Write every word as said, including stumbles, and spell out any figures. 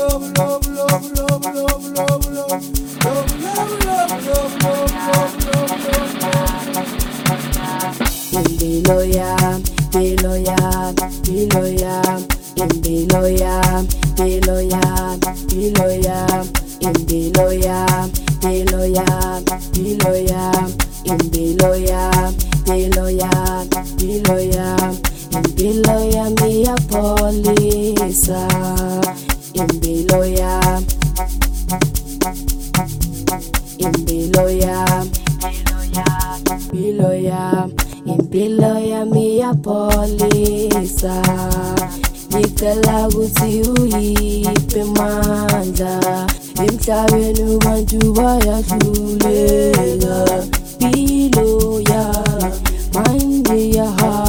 Be loyal, be loyal, be loyal. Be loyal, be loyal, be loyal. Be loyal, be loyal, be loyal. Be loyal, be loyal, be loyal. Be loyal, me a police. Be loyal, be loyal, be loyal. Be loyal, me a police. Ngicela ukuthi uyiphe mandla emhlabeni ubantu bayahluleka. Be loyal, mind your heart.